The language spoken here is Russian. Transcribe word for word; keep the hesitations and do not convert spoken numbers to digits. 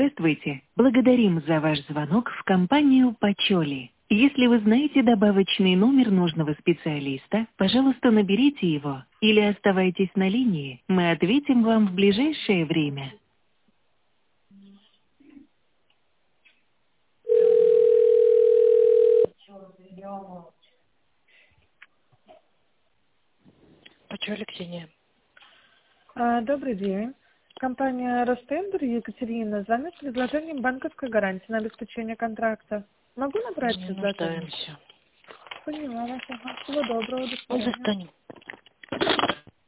Здравствуйте. Благодарим за ваш звонок в компанию «Почоли». Если вы знаете добавочный номер нужного специалиста, пожалуйста, наберите его или оставайтесь на линии. Мы ответим вам в ближайшее время. Почему, Ксения? А, Добрый день. Компания «Ростендер» Екатерина звонит с предложением банковской гарантии на обеспечение контракта. Могу набрать Не предложение? нуждаемся. Поняла вас. Ага. Всего доброго. До Мы свидания. застанем.